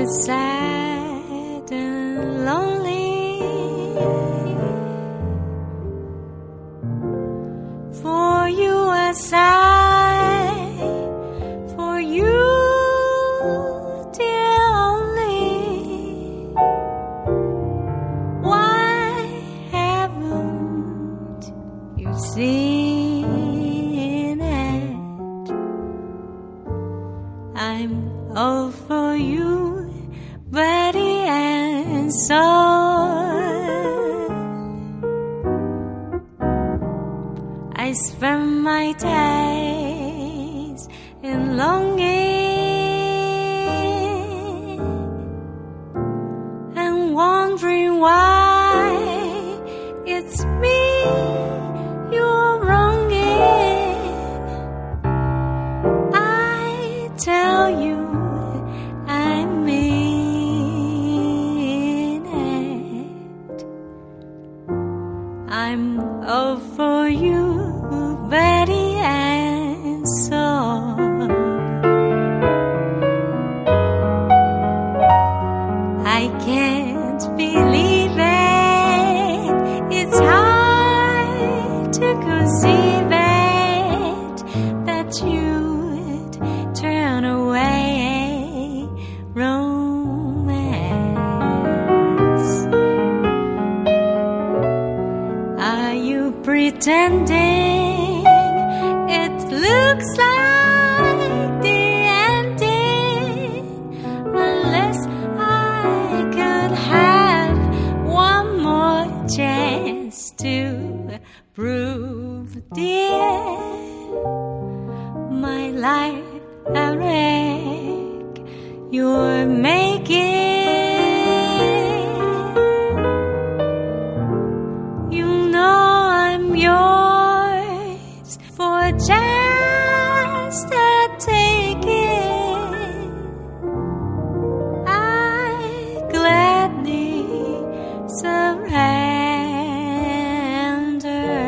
sad and lonely, for you I sigh, for you, dear only. Why haven't you seen it? I'm all for you, body and soul. I spend my days in longing and wondering why it's me you're wronging. I tell you I mean it. I'm all for you, body and soul. I can't believe it. It's hard to conceive it that you'd turn away romance. Are you pretending it looks like the ending? Unless I could have one more chance to prove, dear, my life a wreck you're making. You know I'm yours for just a taking. I gladly surrender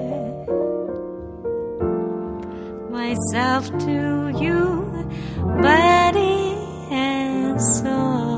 myself to you, body and soul.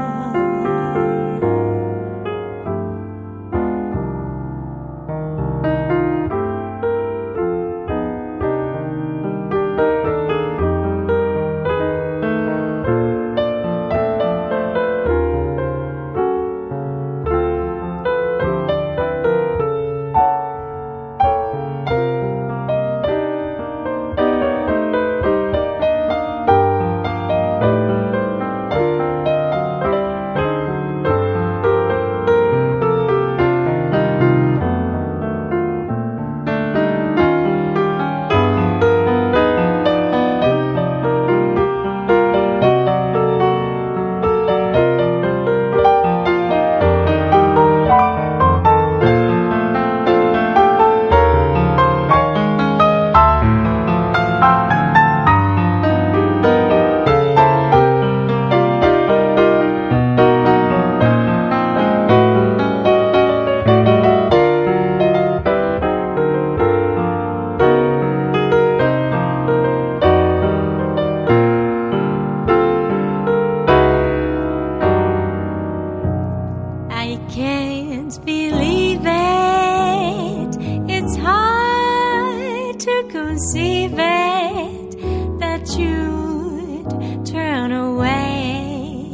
I can't believe it. It's hard to conceive it that you'd turn away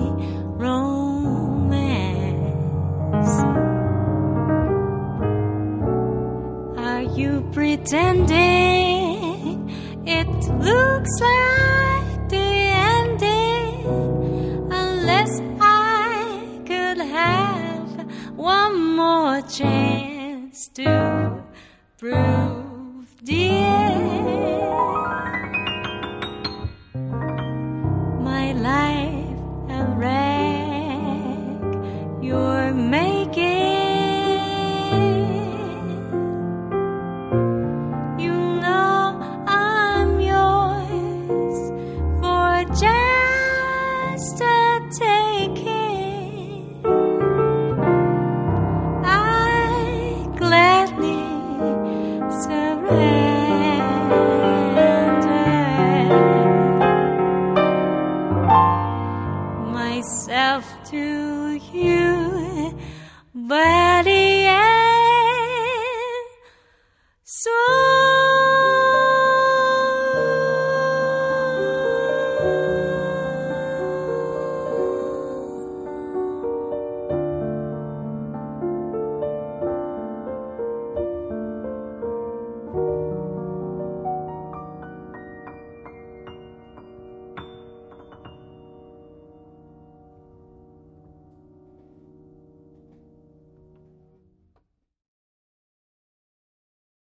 romance. Are you pretending it looks like the ending? Unless I could have one more chance to prove, dear, my life a wreck you're making. You know I'm yours for just a taking. I gladly surrender myself So